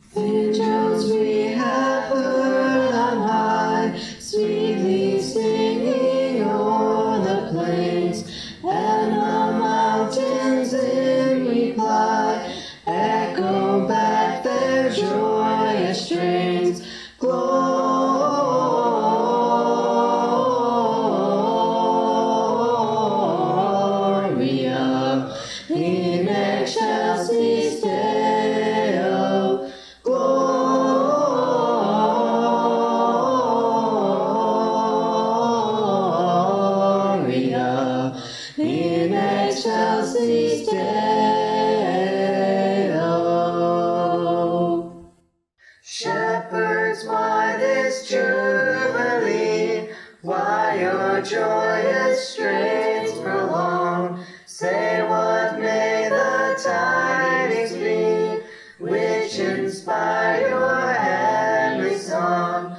Angels we have heard on high, sweetly singing o'er the plains, and the mountains in reply echo back their joyous strains. Gloria in excelsis Deo. Gloria in excelsis Deo. Shepherds, why this jubilee? Why your joyous strains prolong? Say, what may the tidings be which inspire your heavenly song?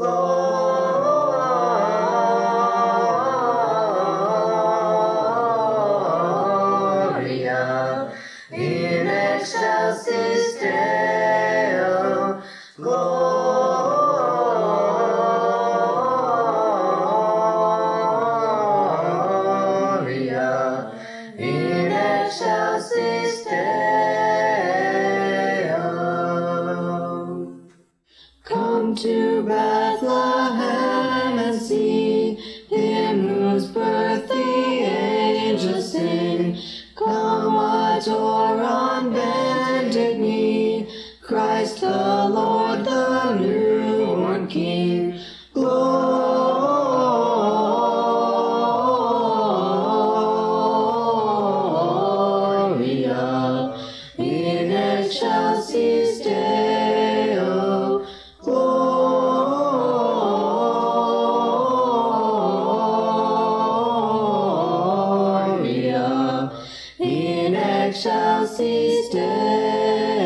Gloria in excelsis Deo. Gloria in excelsis Deo. Come to Bethlehem and see him whose birth the angels sing. Come adore on bended knee Christ the Lord, the newborn King. Gloria in excelsis Deo. Gloria in excelsis Deo.